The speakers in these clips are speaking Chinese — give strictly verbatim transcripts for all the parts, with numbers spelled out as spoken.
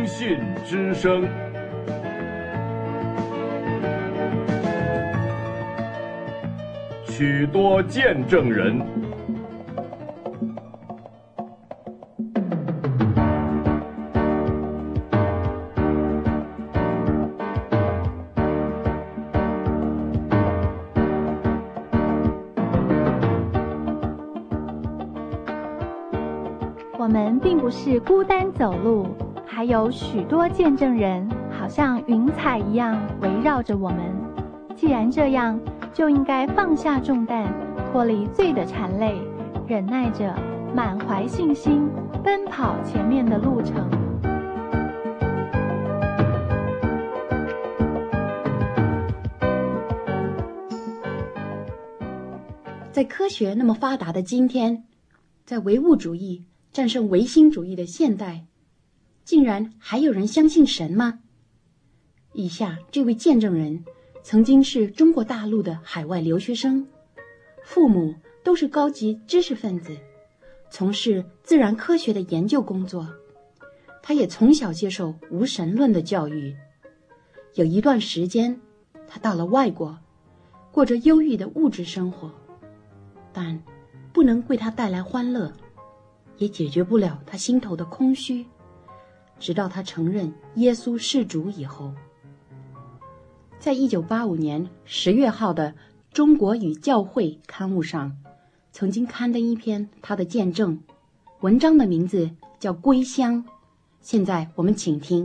声信之声。许多见证人。 我们并不是孤单走路，还有许多见证人，好像云彩一样围绕着我们。既然这样，就应该放下重担，脱离罪的缠累，忍耐着，满怀信心，奔跑前面的路程。 在科学那么发达的今天，在唯物主义战胜唯心主义的现代，竟然还有人相信神吗？以下这位见证人曾经是中国大陆的海外留学生，父母都是高级知识分子，从事自然科学的研究工作。他也从小接受无神论的教育。有一段时间，他到了外国，过着忧郁的物质生活，但不能为他带来欢乐，也解决不了他心头的空虚，直到他承认耶稣是主以后。在一九八五年十月号的《中国与教会》刊物上，曾经刊登一篇他的见证，文章的名字叫《归乡》。现在我们请听。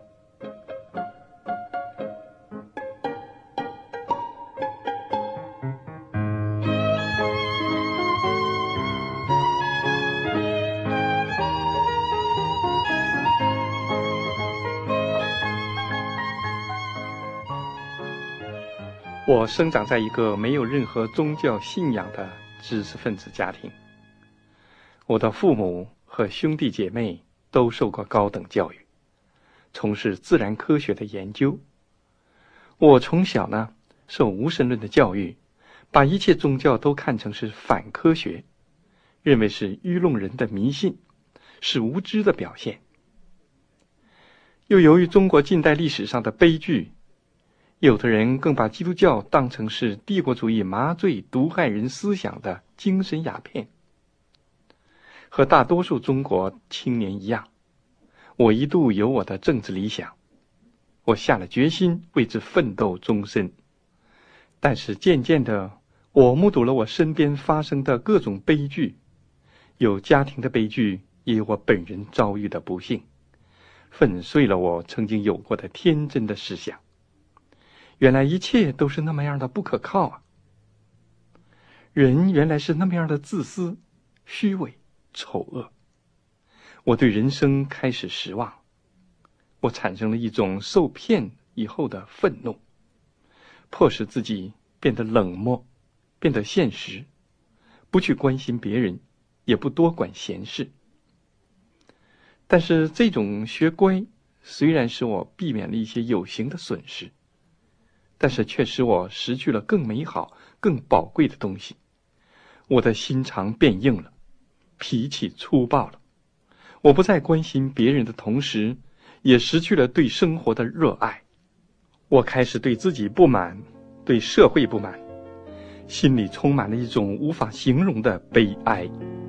我生长在一个没有任何宗教信仰的知识分子家庭。我的父母和兄弟姐妹都受过高等教育，从事自然科学的研究。我从小呢，受无神论的教育，把一切宗教都看成是反科学，认为是愚弄人的迷信，是无知的表现。又由于中国近代历史上的悲剧，有的人更把基督教当成是帝国主义麻醉毒害人思想的精神鸦片。和大多数中国青年一样，我一度有我的政治理想，我下了决心为之奋斗终身。但是渐渐的，我目睹了我身边发生的各种悲剧，有家庭的悲剧，也有我本人遭遇的不幸，粉碎了我曾经有过的天真的思想。原来一切都是那么样的不可靠啊！人原来是那么样的自私、虚伪、丑恶。我对人生开始失望，我产生了一种受骗以后的愤怒，迫使自己变得冷漠，变得现实，不去关心别人，也不多管闲事。但是这种学乖虽然使我避免了一些有形的损失，但是却使我失去了更美好、更宝贵的东西。我的心肠变硬了，脾气粗暴了。我不再关心别人的同时，也失去了对生活的热爱。我开始对自己不满，对社会不满，心里充满了一种无法形容的悲哀。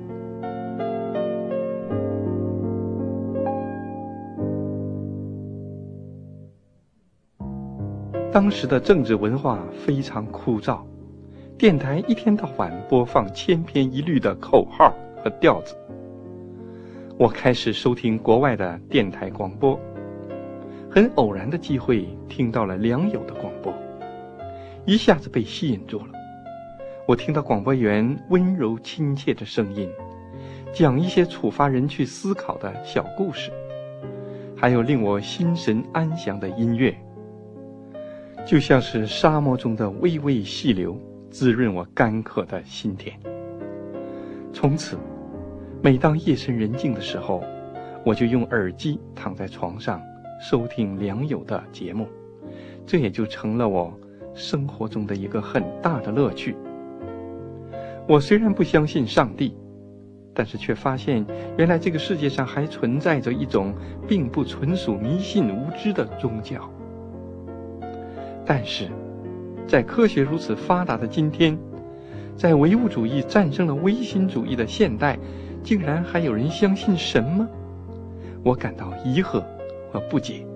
当时的政治文化非常枯燥，电台一天到晚播放千篇一律的口号和调子。我开始收听国外的电台广播，很偶然的机会听到了良友的广播，一下子被吸引住了。我听到广播员温柔亲切的声音，讲一些触发人去思考的小故事，还有令我心神安详的音乐，就像是沙漠中的微微细流，滋润我干渴的心田。从此，每当夜深人静的时候，我就用耳机躺在床上收听良友的节目，这也就成了我生活中的一个很大的乐趣。我虽然不相信上帝， 但是却发现原来这个世界上还存在着一种并不纯属迷信无知的宗教。但是在科学如此发达的今天，在唯物主义战胜了唯心主义的现代，竟然还有人相信神吗？我感到疑惑和不解。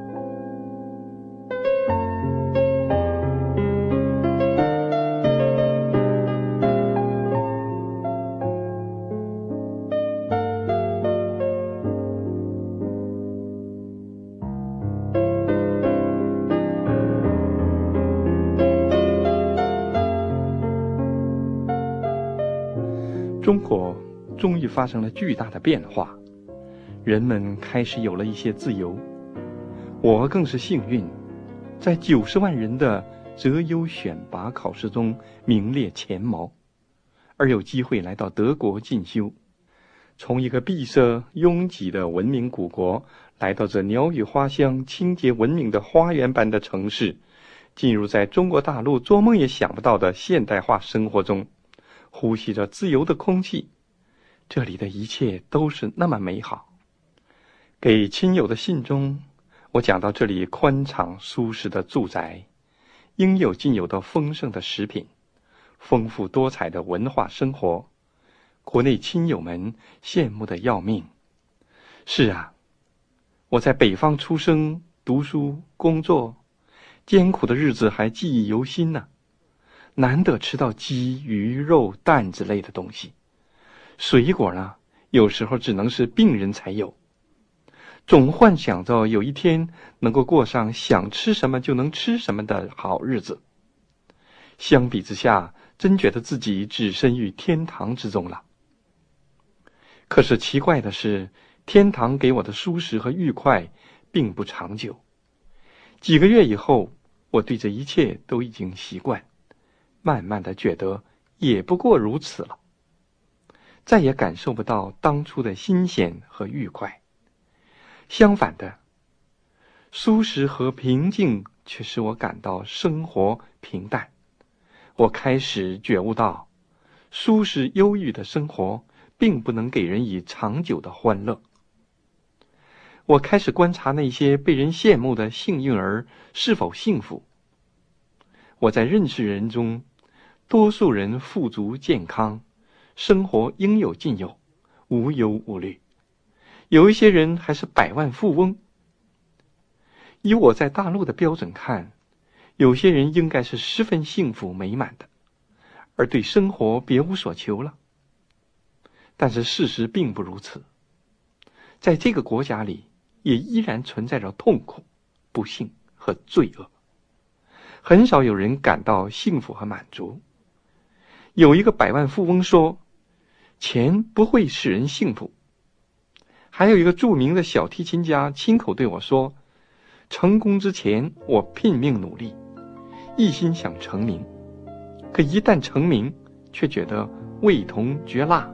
中国终于发生了巨大的变化，人们开始有了一些自由。我更是幸运，在九十万人的择优选拔考试中名列前茅，而有机会来到德国进修。从一个闭塞拥挤的文明古国，来到这鸟语花香、清洁文明的花园般的城市，进入在中国大陆做梦也想不到的现代化生活中，呼吸着自由的空气，这里的一切都是那么美好。给亲友的信中，我讲到这里宽敞舒适的住宅，应有尽有的丰盛的食品，丰富多彩的文化生活，国内亲友们羡慕的要命。是啊，我在北方出生、读书、工作，艰苦的日子还记忆犹新呢。难得吃到鸡、鱼、肉、蛋之类的东西，水果呢，有时候只能是病人才有。总幻想着有一天能够过上想吃什么就能吃什么的好日子。相比之下，真觉得自己置身于天堂之中了。可是奇怪的是，天堂给我的舒适和愉快并不长久。几个月以后，我对这一切都已经习惯，慢慢的觉得也不过如此了，再也感受不到当初的新鲜和愉快。相反的，舒适和平静却使我感到生活平淡。我开始觉悟到，舒适忧郁的生活并不能给人以长久的欢乐。我开始观察那些被人羡慕的幸运儿是否幸福。我在认识人中，多数人富足健康，生活应有尽有，无忧无虑。有一些人还是百万富翁。以我在大陆的标准看，有些人应该是十分幸福美满的，而对生活别无所求了。但是事实并不如此，在这个国家里，也依然存在着痛苦、不幸和罪恶。很少有人感到幸福和满足。有一个百万富翁说，钱不会使人幸福。还有一个著名的小提琴家亲口对我说，成功之前我拼命努力，一心想成名，可一旦成名，却觉得味同嚼蜡。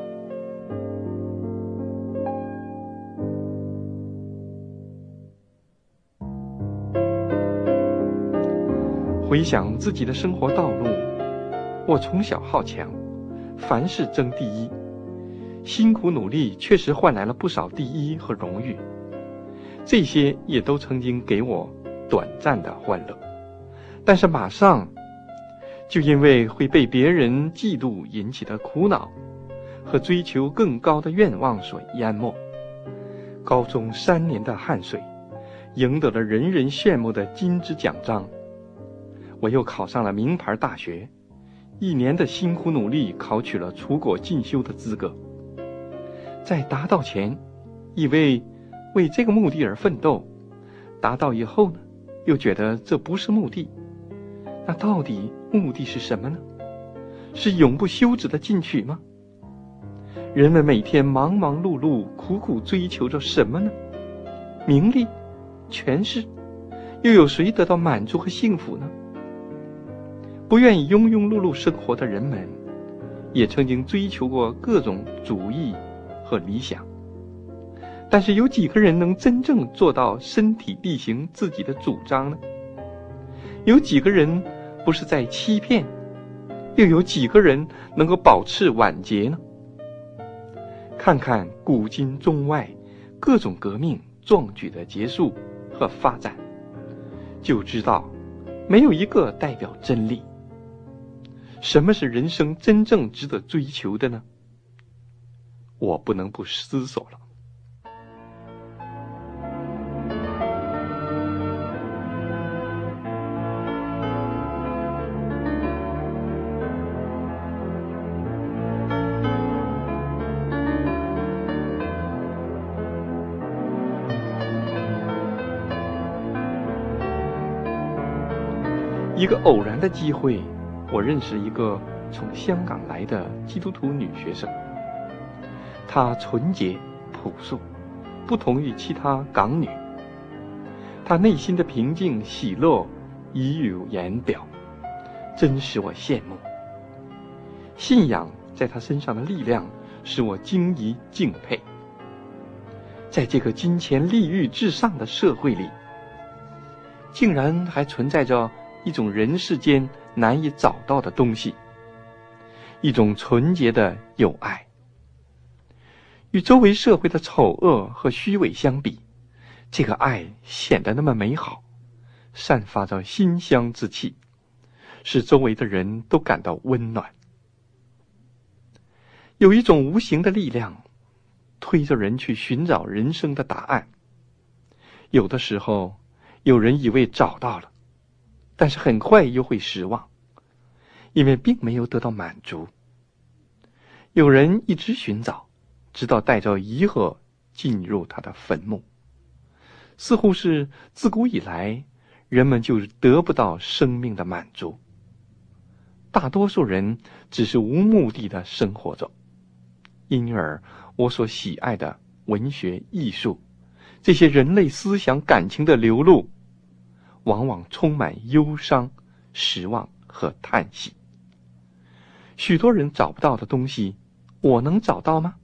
回想自己的生活道路，我从小好强，凡事争第一，辛苦努力确实换来了不少第一和荣誉，这些也都曾经给我短暂的欢乐，但是马上就因为会被别人嫉妒引起的苦恼和追求更高的愿望所淹没。高中三年的汗水赢得了人人羡慕的金质奖章，我又考上了名牌大学，一年的辛苦努力考取了出国进修的资格。在达到前，以为为这个目的而奋斗，达到以后呢，又觉得这不是目的。那到底目的是什么呢？是永不休止的进取吗？人们每天忙忙碌碌，苦苦追求着什么呢？名利、权势，又有谁得到满足和幸福呢？不愿意庸庸碌碌生活的人们，也曾经追求过各种主义和理想，但是有几个人能真正做到身体力行自己的主张呢？有几个人不是在欺骗？又有几个人能够保持晚节呢？ 看看古今中外各种革命壮举的结束和发展，就知道没有一个代表真理。什么是人生真正值得追求的呢？我不能不思索了。一个偶然的机会，我认识一个从香港来的基督徒女学生。她纯洁朴素，不同于其他港女。她内心的平静喜乐溢于言表，真使我羡慕。信仰在她身上的力量使我惊疑敬佩。在这个金钱利欲至上的社会里，竟然还存在着一种人世间难以找到的东西，一种纯洁的友爱。与周围社会的丑恶和虚伪相比，这个爱显得那么美好，散发着馨香之气，使周围的人都感到温暖。有一种无形的力量推着人去寻找人生的答案。有的时候有人以为找到了，但是很快又会失望，因为并没有得到满足。有人一直寻找，直到带着疑惑进入他的坟墓。似乎是自古以来人们就得不到生命的满足。大多数人只是无目的的生活着，因而我所喜爱的文学艺术，这些人类思想感情的流露，往往充满忧伤、失望和叹息。许多人找不到的东西，我能找到吗？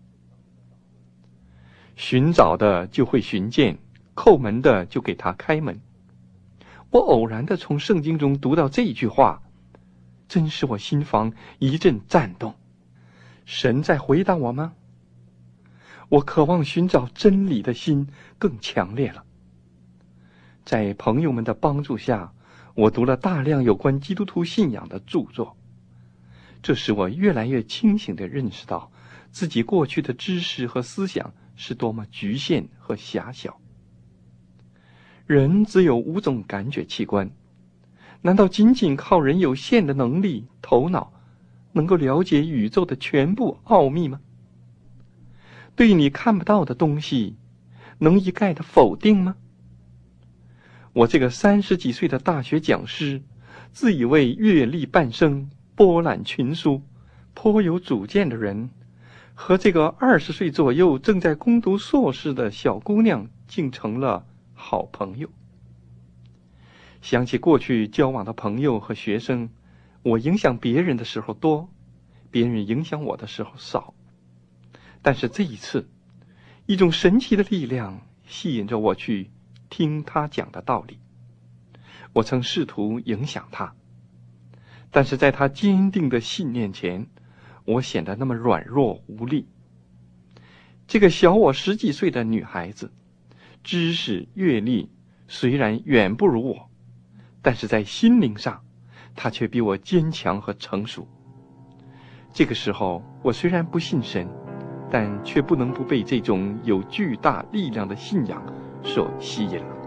寻找的就会寻见，叩门的就给他开门。我偶然的从圣经中读到这句话，真使我心房一阵颤动。神在回答我吗？我渴望寻找真理的心更强烈了。在朋友们的帮助下，我读了大量有关基督徒信仰的著作，这使我越来越清醒地认识到自己过去的知识和思想是多么局限和狭小。人只有五种感觉器官，难道仅仅靠人有限的能力、头脑，能够了解宇宙的全部奥秘吗？对你看不到的东西，能一概的否定吗？我这个三十几岁的大学讲师，自以为阅历半生、博览群书、颇有主见的人，和这个二十岁左右正在攻读硕士的小姑娘竟成了好朋友。想起过去交往的朋友和学生，我影响别人的时候多，别人影响我的时候少。但是这一次，一种神奇的力量吸引着我去听他讲的道理。我曾试图影响他，但是在他坚定的信念前，我显得那么软弱无力。这个小我十几岁的女孩子，知识阅历虽然远不如我，但是在心灵上，她却比我坚强和成熟。这个时候，我虽然不信神，但却不能不被这种有巨大力量的信仰所吸引了。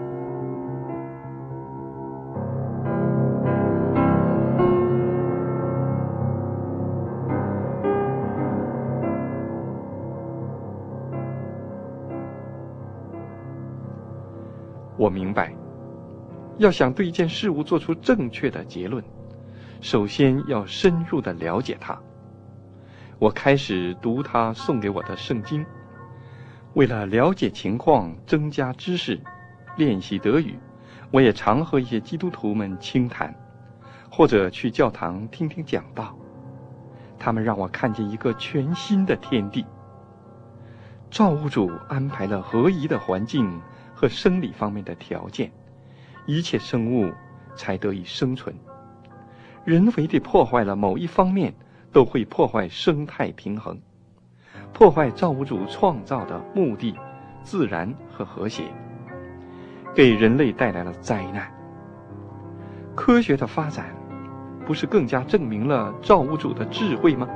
我明白，要想对一件事物做出正确的结论，首先要深入地了解它。我开始读他送给我的圣经，为了了解情况、增加知识、练习德语，我也常和一些基督徒们倾谈，或者去教堂听听讲道。他们让我看见一个全新的天地。造物主安排了合宜的环境和生理方面的条件，一切生物才得以生存。人为地破坏了某一方面，都会破坏生态平衡。 破坏造物主创造的目的、自然和和谐，给人类带来了灾难。科学的发展不是更加证明了造物主的智慧吗？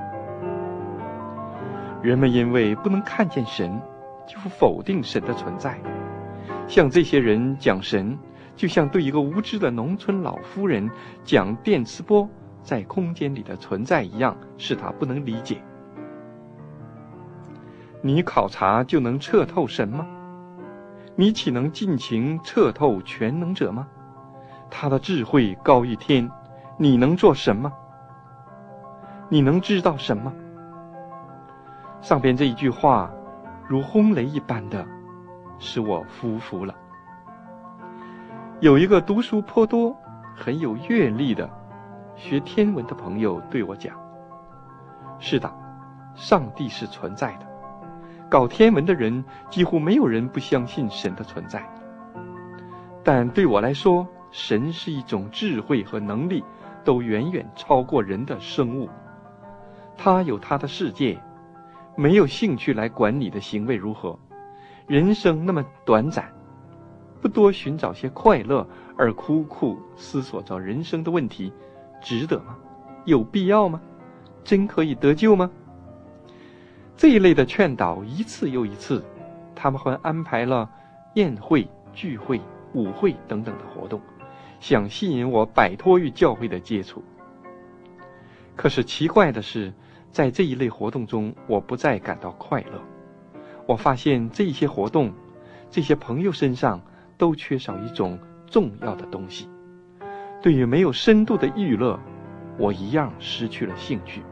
人们因为不能看见神，就否定神的存在。像这些人讲神，就像对一个无知的农村老妇人讲电磁波在空间里的存在一样，使他不能理解。你考察就能彻透神吗？你岂能尽情彻透全能者吗？他的智慧高于天，你能做什么？你能知道什么？上边这一句话如轰雷一般的使我服服了。有一个读书颇多、很有阅历的学天文的朋友对我讲，是的，上帝是存在的，搞天文的人几乎没有人不相信神的存在。但对我来说，神是一种智慧和能力都远远超过人的生物，他有他的世界，没有兴趣来管你的行为如何。人生那么短暂，不多寻找些快乐而苦苦思索着人生的问题，值得吗？有必要吗？真可以得救吗？这一类的劝导一次又一次，他们还安排了宴会、聚会、舞会等等的活动，想吸引我摆脱与教会的接触。可是奇怪的是，在这一类活动中，我不再感到快乐。我发现这些活动，这些朋友身上都缺少一种重要的东西。对于没有深度的娱乐，我一样失去了兴趣。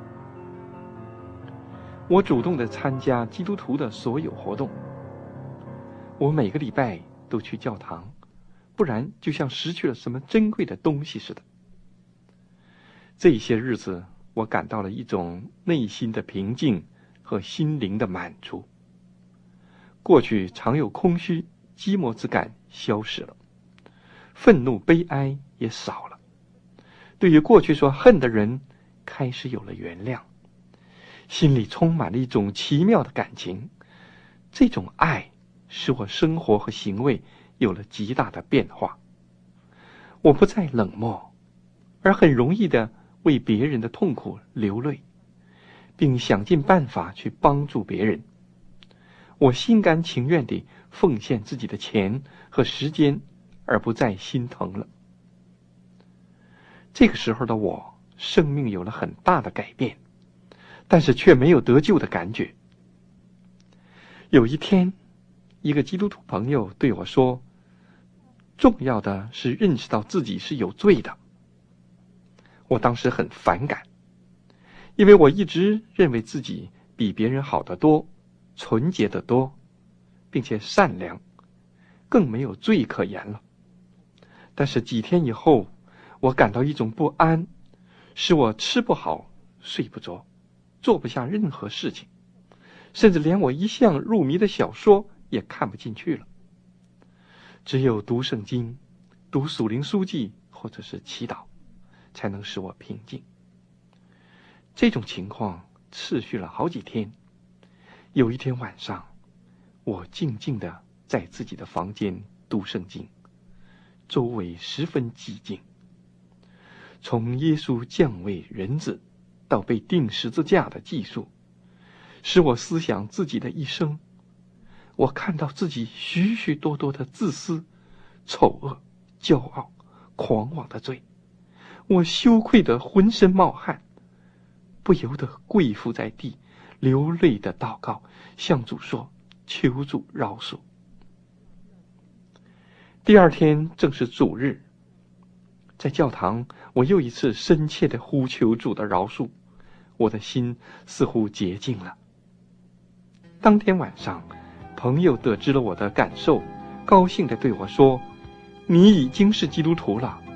我主动地参加基督徒的所有活动，我每个礼拜都去教堂，不然就像失去了什么珍贵的东西似的。这些日子，我感到了一种内心的平静和心灵的满足。过去常有空虚、寂寞之感消失了，愤怒、悲哀也少了。对于过去所恨的人，开始有了原谅，心里充满了一种奇妙的感情。这种爱使我生活和行为有了极大的变化。我不再冷漠，而很容易地为别人的痛苦流泪，并想尽办法去帮助别人。我心甘情愿地奉献自己的钱和时间，而不再心疼了。这个时候的我，生命有了很大的改变，但是却没有得救的感觉。有一天，一个基督徒朋友对我说，重要的是认识到自己是有罪的。我当时很反感，因为我一直认为自己比别人好得多，纯洁得多，并且善良，更没有罪可言了。但是几天以后，我感到一种不安，使我吃不好、睡不着，做不下任何事情，甚至连我一向入迷的小说也看不进去了。只有读圣经、读属灵书籍或者是祈祷，才能使我平静。这种情况持续了好几天。有一天晚上，我静静地在自己的房间读圣经，周围十分寂静。从耶稣降为人子到被钉十字架的记述，使我思想自己的一生。我看到自己许许多多的自私、丑恶、骄傲、狂妄的罪，我羞愧得浑身冒汗，不由得跪伏在地，流泪的祷告，向主说：求主饶恕。第二天正是主日，在教堂，我又一次深切地呼求主的饶恕，我的心似乎洁净了。当天晚上，朋友得知了我的感受，高兴地对我说：你已经是基督徒了。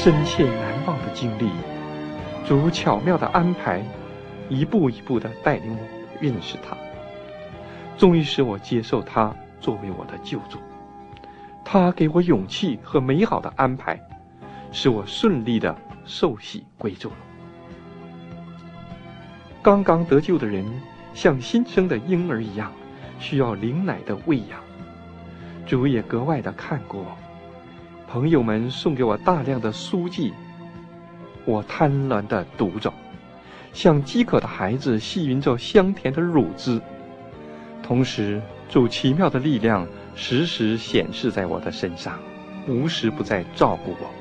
深切难忘的经历，主巧妙的安排，一步一步地带领我认识他，终于使我接受他作为我的救主。他给我勇气和美好的安排，使我顺利地受洗归主了。刚刚得救的人像新生的婴儿一样，需要灵奶的喂养。主也格外地看顾我，朋友们送给我大量的书籍，我贪婪地读着，像饥渴的孩子吸吮着香甜的乳汁。同时，主奇妙的力量时时显示在我的身上，无时不在照顾我。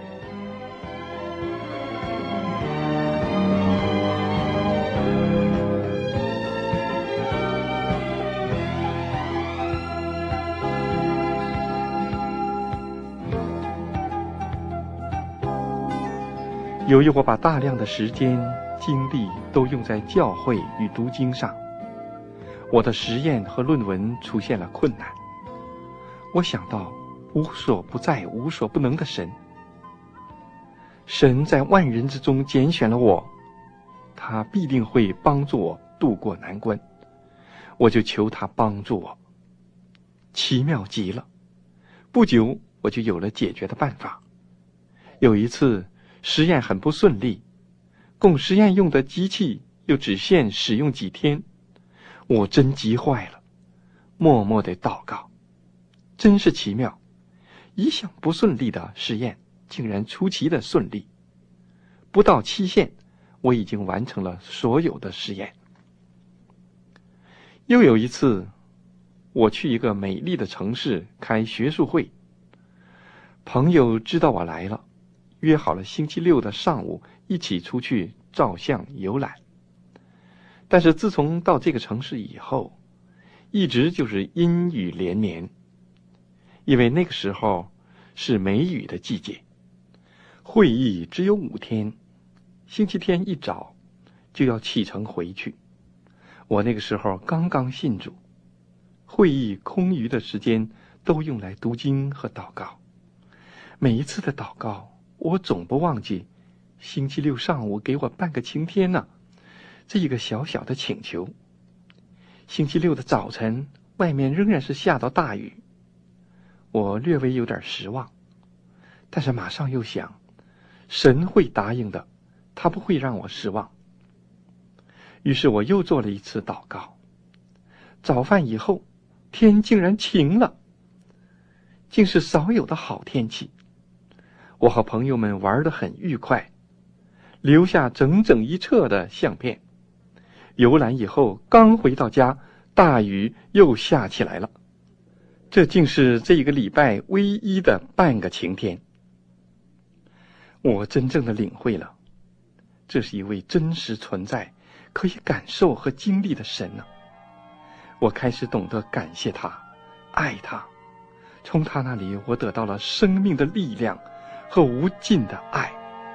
由于我把大量的时间、精力都用在教会与读经上，我的实验和论文出现了困难。我想到无所不在、无所不能的神，神在万人之中拣选了我，他必定会帮助我渡过难关。我就求他帮助我。奇妙极了，不久我就有了解决的办法。有一次实验很不顺利，供实验用的机器又只限使用几天，我真急坏了，默默地祷告。真是奇妙，一向不顺利的实验竟然出奇的顺利。不到期限，我已经完成了所有的实验。又有一次，我去一个美丽的城市开学术会，朋友知道我来了，约好了星期六的上午一起出去照相游览。但是自从到这个城市以后，一直就是阴雨连绵，因为那个时候是梅雨的季节。会议只有五天，星期天一早就要启程回去。我那个时候刚刚信主，会议空余的时间都用来读经和祷告。每一次的祷告，我总不忘记星期六上午给我半个晴天呢、啊，这一个小小的请求。星期六的早晨，外面仍然是下到大雨，我略微有点失望，但是马上又想，神会答应的，他不会让我失望。于是我又做了一次祷告。早饭以后，天竟然晴了，竟是少有的好天气。我和朋友们玩得很愉快，留下整整一册的相片。游览以后，刚回到家，大雨又下起来了。这竟是这一个礼拜唯一的半个晴天。我真正的领会了，这是一位真实存在、可以感受和经历的神呢、啊。我开始懂得感谢他，爱他。从他那里，我得到了生命的力量和无尽的爱。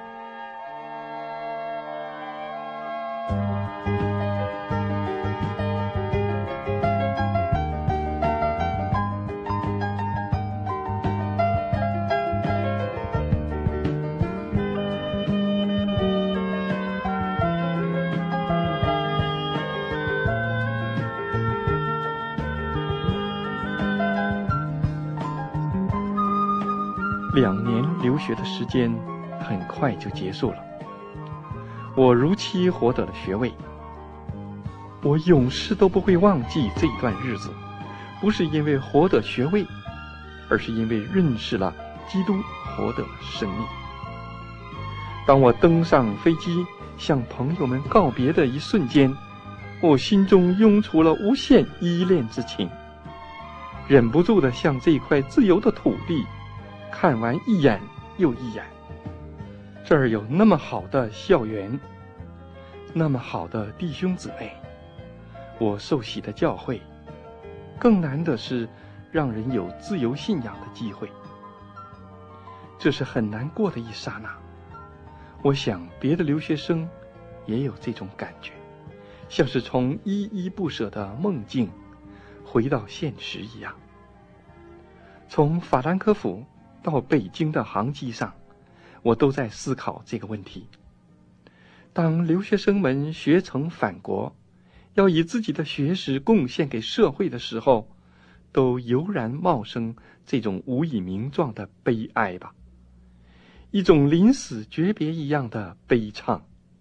两年留学的时间很快就结束了，我如期获得了学位。我永世都不会忘记这一段日子，不是因为获得学位，而是因为认识了基督，获得了生命。当我登上飞机向朋友们告别的一瞬间，我心中涌出了无限依恋之情，忍不住地向这块自由的土地看完一眼又一眼。这儿有那么好的校园，那么好的弟兄姊妹，我受洗的教会，更难的是让人有自由信仰的机会。这是很难过的一刹那。我想别的留学生也有这种感觉，像是从依依不舍的梦境回到现实一样。从法兰克福到北京的航机上， 我都在思考这个问题。当留学生们学成返国，要以自己的学识贡献给社会的时候，都油然冒生这种无以名状的悲哀吧，一种临死诀别一样的悲怆。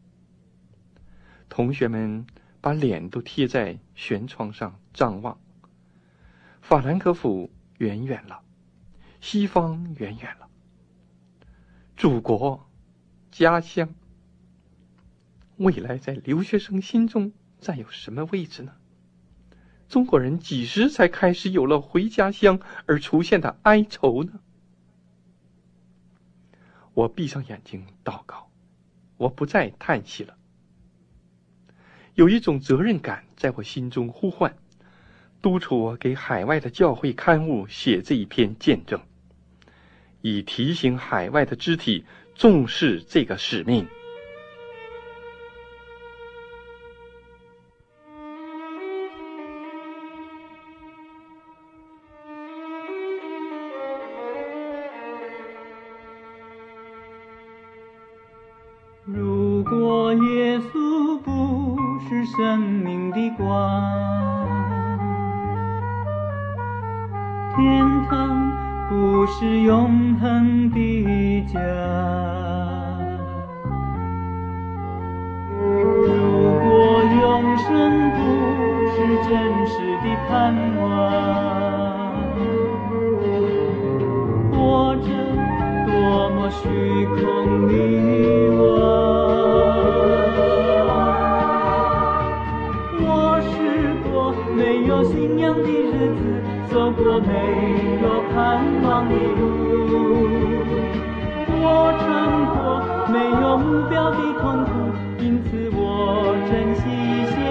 同学们把脸都贴在悬窗上张望，法兰克福远远了，西方远远了，祖国家乡未来在留学生心中占有什么位置呢？中国人几时才开始有了回家乡而出现的哀愁呢？我闭上眼睛祷告，我不再叹息了。有一种责任感在我心中呼唤，督促我给海外的教会刊物写这一篇见证，以提醒海外的肢体重视这个使命。 如果耶稣不是生命的光，天堂不是永恒的家，如果永生不是真实的盼望，活着多么虚空迷惘。我试过没有信仰的日子，走过没有盼望的路，我尝过没有目标的痛苦，因此我珍惜